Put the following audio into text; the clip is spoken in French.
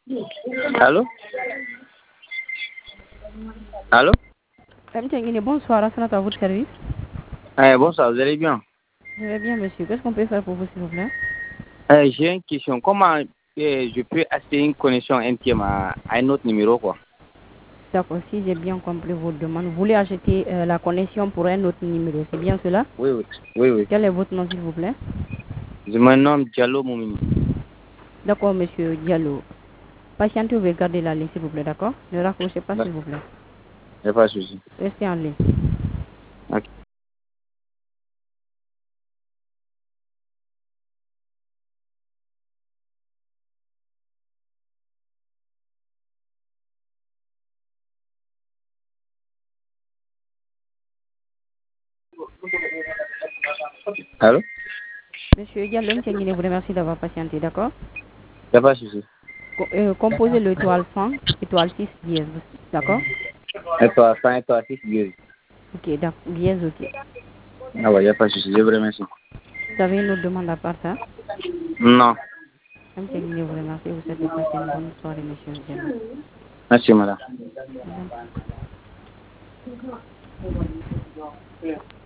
Allô? Allô? Bonsoir, à votre service. Bonsoir, vous allez bien? Je vais bien, monsieur. Qu'est-ce qu'on peut faire pour vous, s'il vous plaît? J'ai une question. Comment je peux acheter une connexion MTM à un autre numéro, quoi? D'accord, si j'ai bien compris votre demande, vous voulez acheter la connexion pour un autre numéro, c'est bien cela? Oui, oui. Oui, oui. Quel est votre nom, s'il vous plaît? Je me nomme Diallo Moumini. D'accord, monsieur Diallo. Patientez, vous garder la ligne, s'il vous plaît, d'accord? Ne raccrochez pas, s'il vous plaît. Il n'y a pas de souci. Restez en ligne. Ok. Allô? Monsieur Diallo, monsieur Nguyen, vous remercie d'avoir patienté, d'accord? Il n'y a pas de souci. Composez le étoile 100, étoile 6, dièse, d'accord? Et toi, 100 et toi, 6, Dieu. Ok, d'accord, dièse, ok. Ah ouais, il n'y a pas de souci. Je vous remercie. Vous avez une autre demande à part ça? Non. Monsieur Nguyen, vous remercie, vous souhaitez passer une bonne soirée, monsieur Diallo. Merci, madame. Madame.